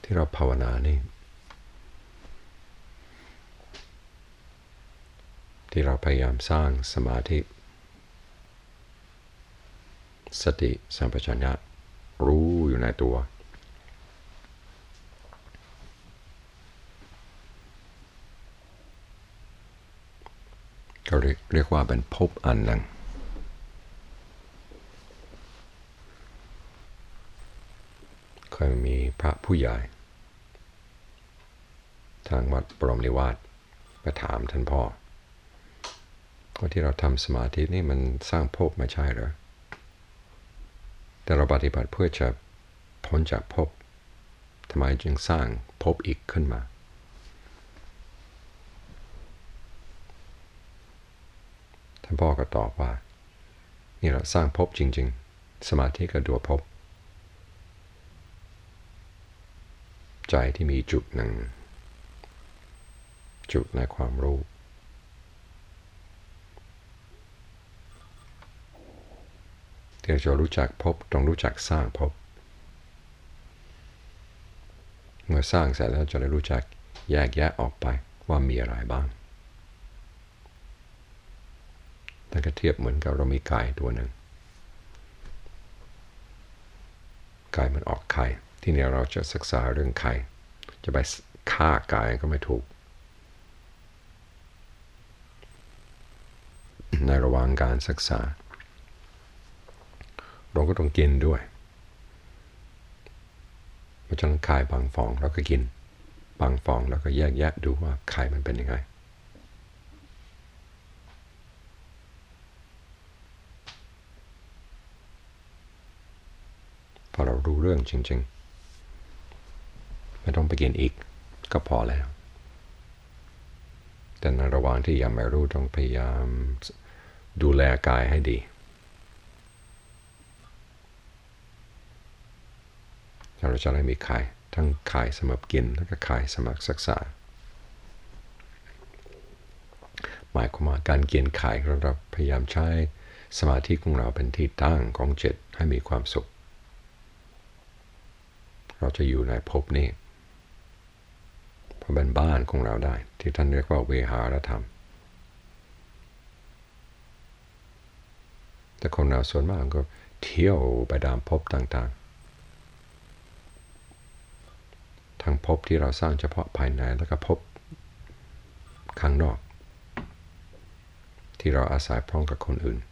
ที่เราภาวนานี่ที่เราพยายามสร้างสมาธิสติสัมปชัญญะรู้อยู่ในตัวก็เรียกว่าเป็นภพอันหนึ่งเคยมีพระผู้ใหญ่ทางวัดบรมนิวาสไปถามท่านพ่อว่าที่เราทำสมาธินี่มันสร้างภพไม่ใช่เหรอแต่เราปฏิบัติเพื่อจะพ้นจากภพทำไมจึงสร้างภพอีกขึ้นมาท่านพ่อก็ตอบว่านี่เราสร้างภพจริงๆสมาธิก็ตัวภพใจที่มีจุดหนึ่งจุดในความรู้ที่เราจะรู้จักภพต้องรู้จักสร้างภพเมื่อสร้างเสร็จแล้วจะได้รู้จักแยกแยะออกไปว่ามีอะไรบ้างแต่ก็เทียบเหมือนกับเรามีไก่ตัวหนึ่งไก่มันออกไข่ที่นี่เราจะศึกษาเรื่องไข่จะไปฆ่าไก่ก็ไม่ถูกในระหว่างการศึกษาเราก็ต้องกินด้วยเพราะฉะนั้นไข่บางฟองเราก็กินบางฟองเราก็แยกแยะดูว่าไข่มันเป็นยังไงพอเรารู้เรื่องจริงๆไม่ต้องไปกินอีกก็พอแล้วแต่ในระหว่างที่ยังไม่รู้ต้องพยายามดูแลกายให้ดีเราจะได้มีไข่ทั้งไข่สำหรับกินแล้วก็ไข่สำหรับศึกษาหมายความว่าการกินไข่เราพยายามใช้สมาธิของเราเป็นที่ตั้งของจิตให้มีความสุขเราจะอยู่ในภพนี้เพราะเป็นบ้านของเราได้ที่ท่านเรียกว่าเวหารธรรมแต่คนเราส่วนมากก็เที่ยวไปตามภพต่างๆทั้งภพที่เราสร้างเฉพาะภายในแล้วก็ภพข้างนอกที่เราอาศัยพร้อมกับคนอื่น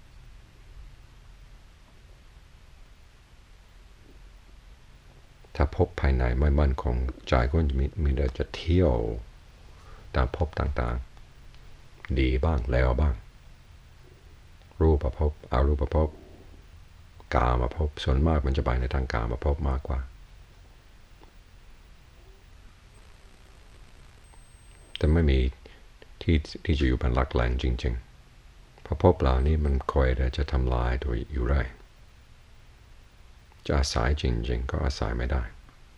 ถ้าภพภายในไม่มั่นคงใจก็มีแต่จะเที่ยวตามภพต่างๆดีบ้างแล้วบ้างรูปภพอรูปภพกามภพส่วนมากมันจะไปในทางกามภพมากกว่าแต่ไม่มีที่จะอยู่เป็นหลักแหล่งจริงๆเพราะภพเหล่านี้มันคอยจะทำลายตัวอยู่ได้จะอาศัยจริงๆก็อาศัยไม่ได้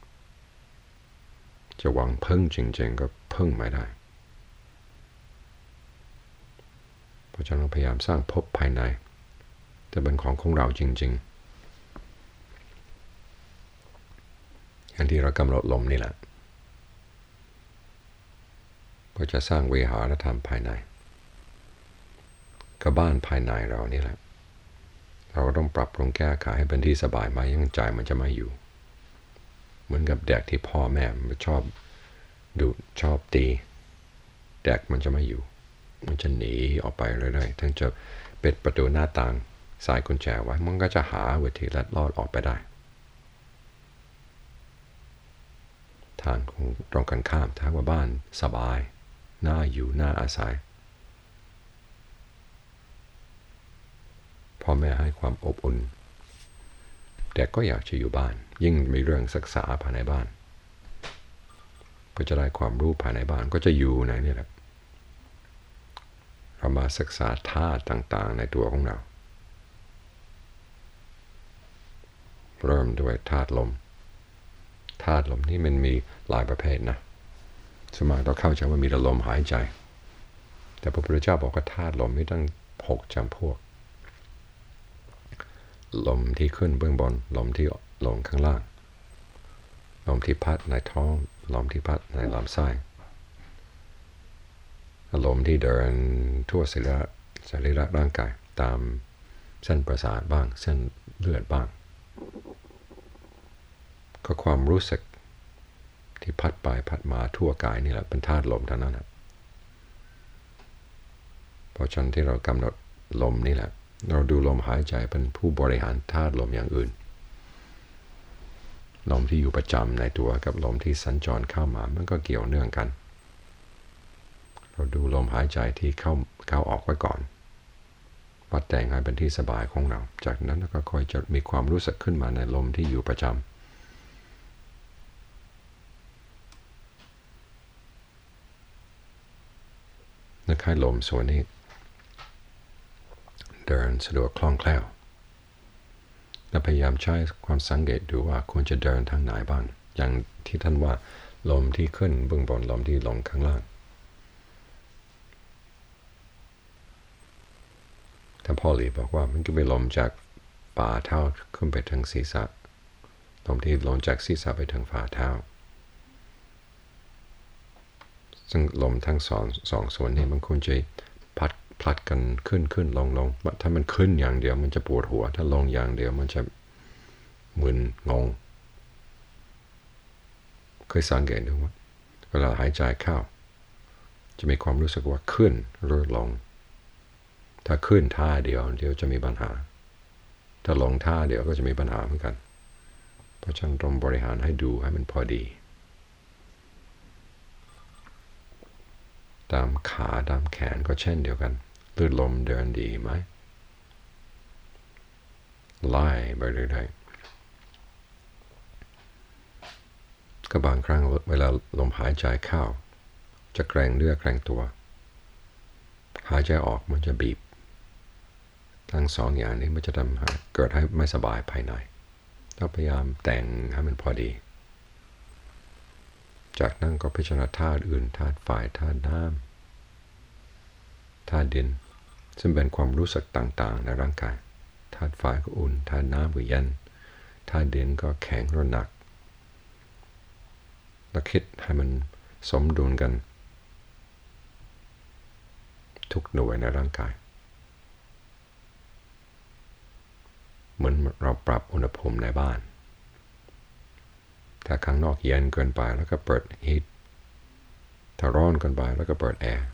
จะหวังพึ่งจริงๆก็พึ่งไม่ได้เพราะฉะนั้นพยายามสร้างภพภายในแต่เป็นของเราจริงๆอย่างที่เรากำหนดลมนี่แหละเพื่อจะสร้างเวหารธรรมภายในกับบ้านภายในเรานี่แหละเราก็ต้องปรับปรุงแก้ไขให้เป็นที่สบายไหมยังใจมันจะไม่อยู่เหมือนกับเด็กที่พ่อแม่มันชอบดุชอบตีเด็กมันจะไม่อยู่มันจะหนีออกไปเรื่อยๆทั้งจะปิดประตูหน้าต่างสายกุญแจไว้มันก็จะหาวิธีลัดลอดออกไปได้ทางของตรงกันข้ามถ้าว่าบ้านสบายน่าอยู่น่าอาศัยพ่อแม่ให้ความอบอุ่นแต่ก็อยากจะอยู่บ้านยิ่งมีเรื่องศึกษาภายในบ้านก็จะได้ความรู้ภายในบ้านก็จะอยู่ในนี่แหละเรามาศึกษาธาตุต่างๆในตัวของเราเริ่มด้วยธาตุลมธาตุลมนี่มันมีหลายประเภทนะสมัยเราเข้าใจว่ามีแต่ลมหายใจแต่พระพุทธเจ้าบอกว่าธาตุลมมีตั้ง6จำพวกลมที่ขึ้นเบื้องบนลมที่ลงข้างล่างลมที่พัดในท้องลมที่พัดในลำไส้ลมที่เดินทั่วสรีระร่างกายตามเส้นประสาทบ้างเส้นเลือดบ้างก็ความรู้สึกที่พัดไปพัดมาทั่วกายนี่แหละเป็นธาตุลมทั้งนั้นนะเพราะฉะนั้นที่เรากำหนดลมนี่แหละเราดูลมหายใจเป็นผู้บริหารธาตุลมอย่างอื่นลมที่อยู่ประจำในตัวกับลมที่สัญจรเข้ามามันก็เกี่ยวเนื่องกันเราดูลมหายใจที่เข้าออกไว้ก่อนวัดแต่งให้เป็นที่สบายของเราจากนั้นก็ค่อยจะมีความรู้สึกขึ้นมาในลมที่อยู่ประจำนึกให้ลมส่วนนี้เดินสะดวกคล่องแคล่วและพยายามใช้ความสังเกตดูว่าควรจะเดินทางไหนบ้างอย่างที่ท่านว่าลมที่ขึ้นเบื้องบนลมที่ลงข้างล่างท่านพ่อหลีบอกว่ามันก็เป็นลมจากฝ่าเท้าขึ้นไปถึงศีรษะลมที่ลงจากศีรษะไปถึงฝ่าเท้าซึ่งลมทั้งสองส่วนนี้มันควรจะพลัดกันขึ้นลงถ้ามันขึ้นอย่างเดียวมันจะปวดหัวถ้าลงอย่างเดียวมันจะมึนงงเคยสังเกตดูว่าเวลาหายใจเข้าจะมีความรู้สึกว่าขึ้นหรือลงถ้าขึ้นท่าเดียวจะมีปัญหาถ้าลงท่าเดียวก็จะมีปัญหาเหมือนกันเพราะฉะนั้นต้องบริหารให้ดูให้มันพอดีตามขาตามแขนก็เช่นเดียวกันลื่นลมเดินดีไหมไล่ไปเรื่อยๆก็บางครั้งเวลาลมหายใจเข้าจะแกร่งเนื้อแกร่งตัวหายใจออกมันจะบีบทั้งสองอย่างนี้มันจะทำให้เกิดให้ไม่สบายภายในต้องพยายามแต่งให้มันพอดีจากนั้นก็พิจารณาธาตุอื่นธาตุไฟธาตุน้ำธาตุดินซึ่งเป็นความรู้สึกต่างๆในร่างกายธาตุไฟก็อุ่นธาตุน้ำก็เย็นธาตุดินก็แข็งหรือหนักแล้วคิดให้มันสมดุลกันทุกหน่วยในร่างกายเหมือนเราปรับอุณหภูมิในบ้านถ้าข้างนอกเย็นเกินไปแล้วก็เปิดฮีทถ้าร้อนเกินไปแล้วก็เปิดแอร์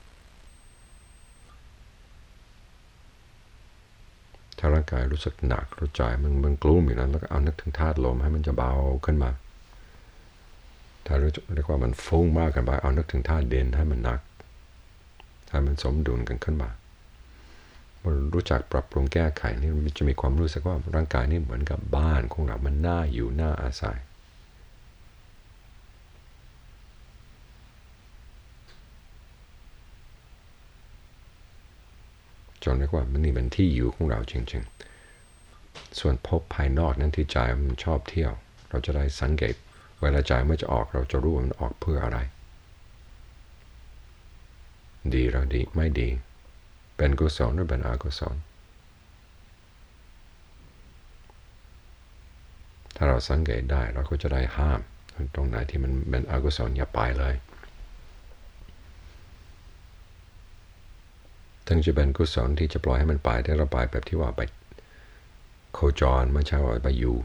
ถ้าร่างกายรู้สึกหนักรู้ใจมันกลุ้มอยู่นั้นแล้วก็เอานึกถึงธาตุลมให้มันจะเบาขึ้นมาถ้าเรียกว่ามันฟุ้งมากเกินไปเอานึกถึงธาตุดินให้มันหนักให้มันสมดุลกันขึ้นมารู้จักปรับปรุงแก้ไขนี่มันจะมีความรู้สึกว่าร่างกายนี่เหมือนกับบ้านของเรามันน่าอยู่น่าอาศัยจนเรียกว่ามันนี่เป็นที่อยู่ของเราจริงๆส่วนภพภายนอกนั้นที่ใจมันชอบเที่ยวเราจะได้สังเกตเวลาใจมันจะออกเราจะรู้ว่ามันออกเพื่ออะไรดีหรือดีไม่ดีเป็นกุศลหรือเป็นอกุศลถ้าเราสังเกตได้เราก็จะได้ห้ามตรงไหนที่มันเป็นอกุศลอย่าไปเลยถึงจะเป็นกุศลที่จะปล่อยให้มันไปได้เราไปแบบที่ว่าไปโคจรไม่ใช่ว่าไปอยู่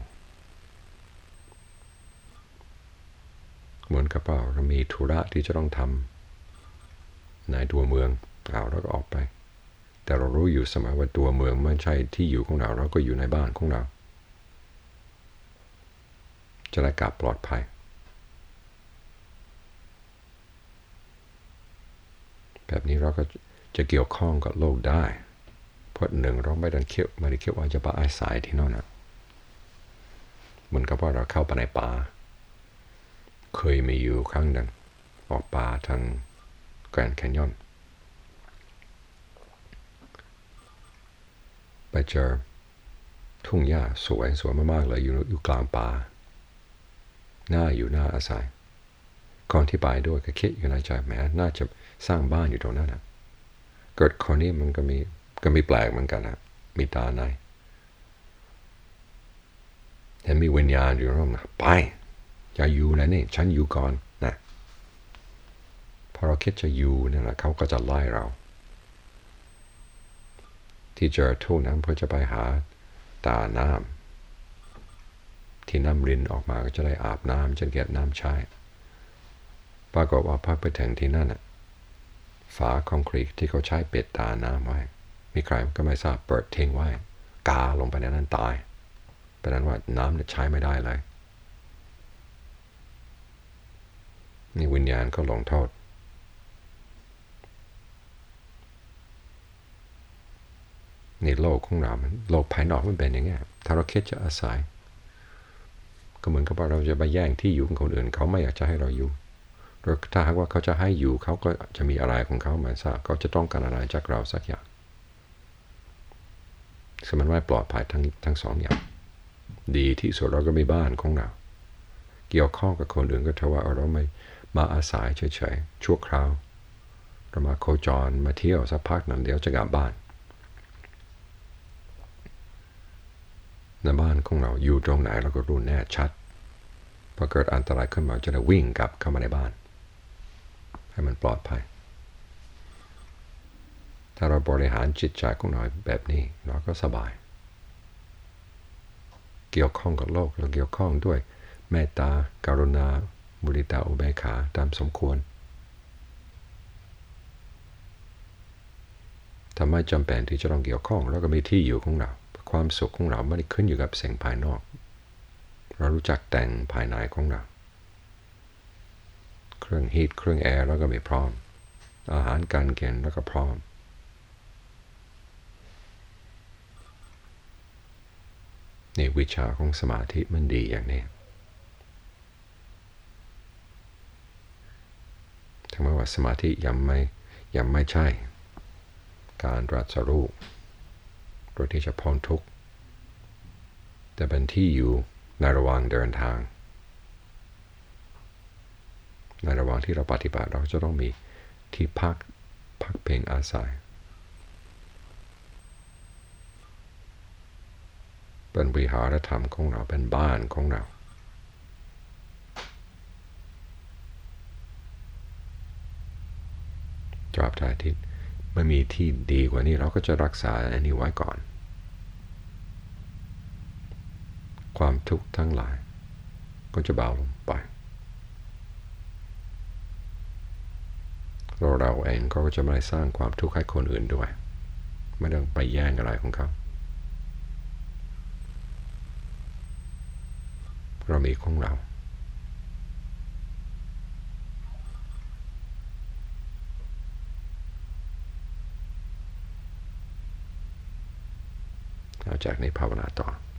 เหมือนกับเรามีธุระที่จะต้องทำในตัวเมืองแล้วก็ออกไปแต่เรารู้อยู่เสมอว่าตัวเมืองไม่ใช่ที่อยู่ของเราเราก็อยู่ในบ้านของเราจะได้กลับปลอดภัยแบบนี้เราก็จะเกี่ยวข้องกับโลกได้เพราะหนึ่งเราไม่ได้คิดว่าจะไปอาศัยที่นั่นนะเหมือนกับว่าเราเข้าไปในป่าเคยมีอยู่ครั้งหนึ่งออกป่าทางแกรนด์แคนยอนไปเจอทุ่งหญ้าสวยมากๆเลยอยู่กลางป่าน่าอยู่น่าอาศัยก่อนที่ไปด้วยก็คิดอยู่ในใจแม้น่าจะสร้างบ้านอยู่ตรงนั้นนะเกิดคนนี้มันก็มีแปลกเหมือนกันนะมีตาในเห็นมีวิญญาณอยู่ร่วมไปอย่าอยู่แล้วนี่ฉันอยู่ก่อนนะพอเราคิดจะอยู่เนี่ยแหละเขาก็จะไล่เราที่เจอทุ่งนั้นเพื่อจะไปหาตาน้ำที่น้ำรินออกมาก็จะได้อาบน้ำจะเก็บน้ำใช้ปรากฏว่าพอไปถึงที่นั่นฝาคอนกรีตที่เขาใช้ปิดตาน้ำไว้มีใครก็ไม่ทราบเปิดทิ้งไว้กาลงไปในนั้นตายเพราะนั้นว่าน้ำใช้ไม่ได้เลยนี่วิญญาณก็ลงโทษนี่โลกของเราโลกภายนอกมันเป็นอย่างเงี้ยถ้าเราคิดจะอาศัยก็เหมือนกับว่าเราจะไปแย่งที่อยู่ของคนอื่นเขาไม่อยากจะให้เราอยู่หรือถ้าหากว่าเขาจะให้อยู่เขาก็จะมีอะไรของเขาไม่ทราบเขาจะต้องการอะไรจากเราสักอย่างซึ่งมันไม่ปลอดภัยทั้งสองอย่างดีที่สุดเราก็มีบ้านของเราเกี่ยวข้องกับคนอื่นก็เท่าว่าเราไม่มาอาศัยเฉยๆชั่วคราวเรามาโคจรมาเที่ยวสักพักหนึ่งเดี๋ยวจะกลับบ้านในบ้านของเราอยู่ตรงไหนเราก็รู้แน่ชัดพอเกิดอันตรายขึ้นมาจะได้วิ่งกลับเข้ามาในบ้านให้มันปลอดภัยถ้าเราบริหารจิตใจของเราแบบนี้เราก็สบายเกี่ยวข้องกับโลกเราเกี่ยวข้องด้วยเมตตากรุณามุทิตาอุเบกขาตามสมควรถ้าไม่จำเป็นที่จะต้องเกี่ยวข้องเราก็มีที่อยู่ของเราความสุขของเราไม่ได้ขึ้นอยู่กับสิ่งภายนอกเรารู้จักแต่งภายในของเราเครื่องฮีทเครื่องแอร์เราก็มีพร้อมอาหารการกินแล้วก็พร้อมนี่วิชาของสมาธิมันดีอย่างนี้ถึงแม้ว่าสมาธิยังไม่ใช่การตรัสรู้โดยที่จะพ้นทุกข์แต่เป็นที่อยู่ในระหว่างเดินทางในระหว่างที่เราปฏิบัติเราจะต้องมีที่พักพิงอาศัยเป็นวิหารธรรมของเราเป็นบ้านของเราตราบใดที่ไม่มีที่ดีกว่านี้เราก็จะรักษาอันนี้ไว้ก่อนความทุกข์ทั้งหลายก็จะเบาลงไปเราเองก็จะไม่สร้างความทุกข์ให้คนอื่นด้วยไม่ต้องไปแย่งอะไรของเขาเรามีของเราจากนี้ภาวนาต่อ